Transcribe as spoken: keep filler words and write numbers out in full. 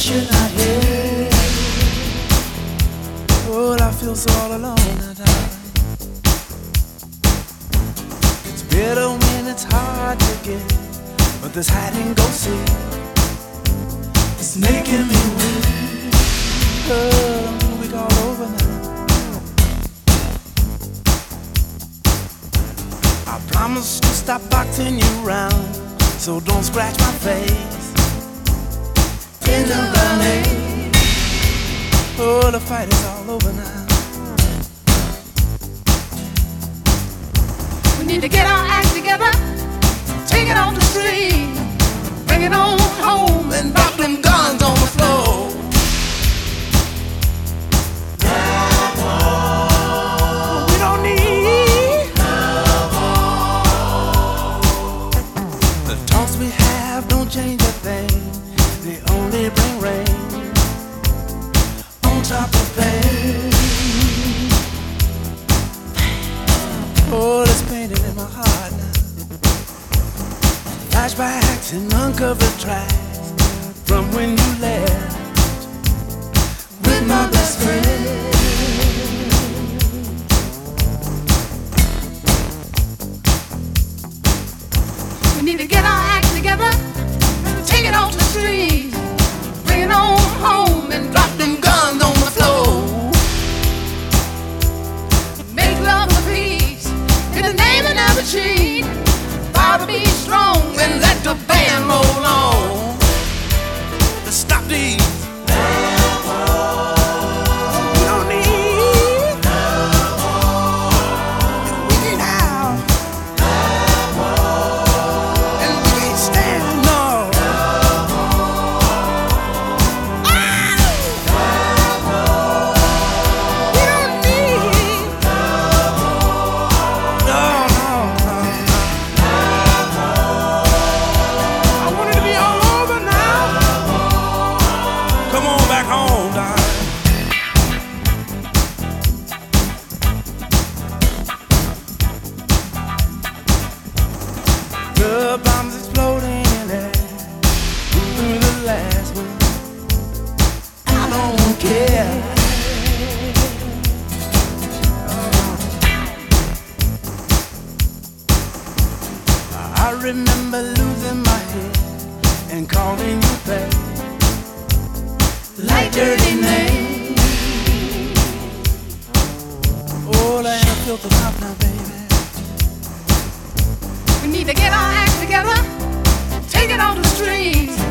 guess you're not here. Oh, I feel so all alone now, darling. It's bitter when it's hard to get, but this hide and go seek it's making me weak. Oh, I'm weak all over now. I promise to stop boxing you round, so don't scratch my face in the running. Oh, the fight is all over now. We need to get our act together, take it off the street, bring it on home and drop them guns on the floor. We don't need the talks we have don't change a thing. They only bring rain on top of pain. Oh, there's pain in my heart now. Flashbacks and uncovered tracks from when you left with my best friend. We need to get our act together, take it off the street, bring it on home and drop them guns on the floor. Make love for peace in the name of never cheat. Try to be strong and let the band roll on. Stop these. The bombs exploding in there, through the last one. I don't care. I remember losing my head and calling you back like dirty names. Oh, I ain't a filthy cop now, baby. We need to get our act together, take it on the streets,